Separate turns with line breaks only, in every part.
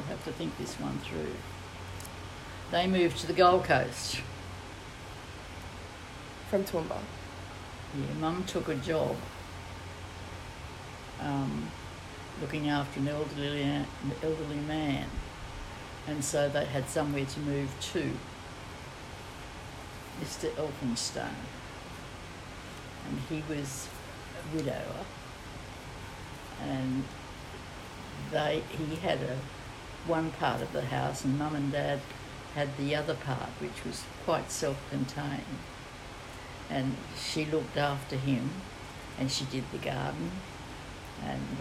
I'll have to think this one through. They moved to the Gold Coast.
From Toowoomba.
Yeah, Mum took a job looking after an elderly man, and so they had somewhere to move to. Mr. Elphinstone, and he was a widower, and he had one part of the house, and Mum and Dad had the other part, which was quite self-contained, and she looked after him, and she did the garden, and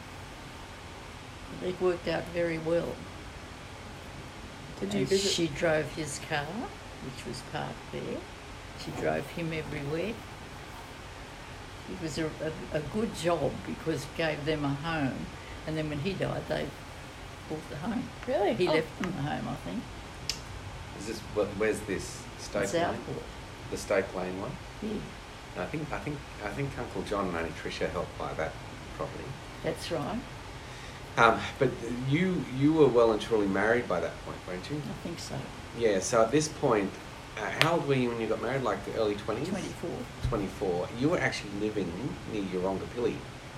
it worked out very well.
Did you
And
visit?
she drove his car, which was parked there. She drove him everywhere. It was a good job because it gave them a home, and then when he died, they bought the home.
Really?
He left them the home, I think.
Is this where's this Stoke Lane?
Southport.
The Stoke Lane one.
Yeah,
I think Uncle John and Auntie Tricia helped buy that property.
that's right.
But you were well and truly married by that point, weren't you?
I think so.
Yeah. So at this point, how old were you when you got married? Like the early 20s?
24.
24. You were actually living near Eurongapilly.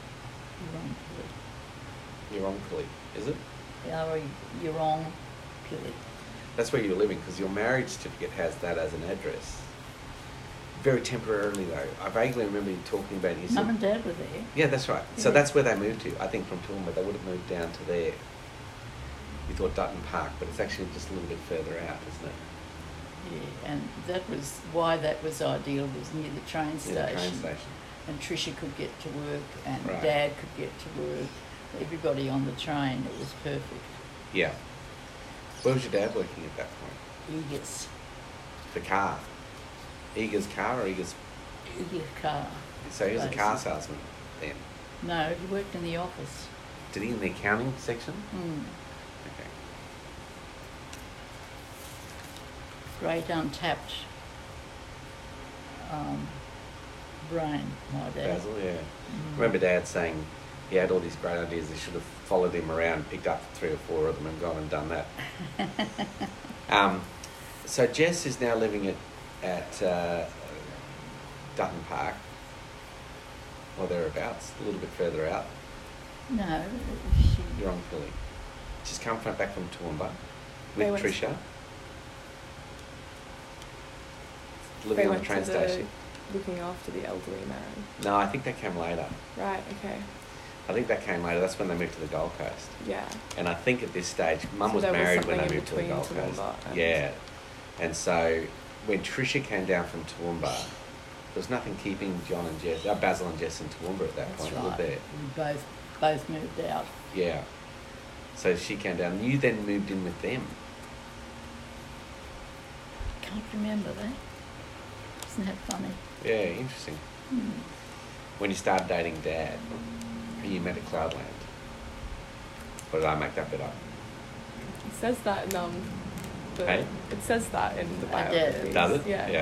Eurongapilly, is it?
You're wrong, Pilly.
That's where you're living because your marriage certificate has that as an address. Very temporarily though. I vaguely remember you talking about it.
Mum and Dad were there.
Yeah, that's right. So
Yeah.
that's where they moved to. I think from Toowoomba they would have moved down to there. You thought Dutton Park, but it's actually just a little bit further out, isn't it?
Yeah, and that was why that was ideal, was near the train
Near
station.
the train station.
And Tricia could get to work, and
Right.
Dad could get to work. Everybody on the train, it was perfect.
Yeah. Where was your dad working at that point?
Eagers.
The car. Eagers car or Eagers?
Eager car.
So he was a car
Places.
salesman then.
No, he worked in the office.
Did he in the accounting section? Okay.
Great untapped brain, my dad.
Basil, yeah. Remember Dad saying he had all these great ideas. He should have followed him around, picked up 3 or 4 of them, and gone and done that. So Jess is now living at Dutton Park, or thereabouts, a little bit further out.
No,
You're on Philly. She's come back from Toowoomba
They
with
went
Tricia,
They
living on the
went
train
to
station.
looking after the elderly man.
No, I think that came later.
Right, okay.
I think that came later. That's when they moved to the Gold Coast.
Yeah.
And I think at this stage, Mum
So
was
there was
married when
something
they
in
moved to the
between
Gold Coast.
Toowoomba and-
Yeah. And so when Tricia came down from Toowoomba, there was nothing keeping John and Jess, Basil and Jess in Toowoomba at that
that's
point, was
right.
there?
We both moved out.
Yeah. So she came down. You then moved in with them.
Can't remember that. Isn't that funny?
Yeah, interesting. When you started dating Dad, you met at Cloudland. Or did I make that bit up?
It says that in
Hey?
it says that in the
I did.
biography.
Does it?
Yeah.
Yeah.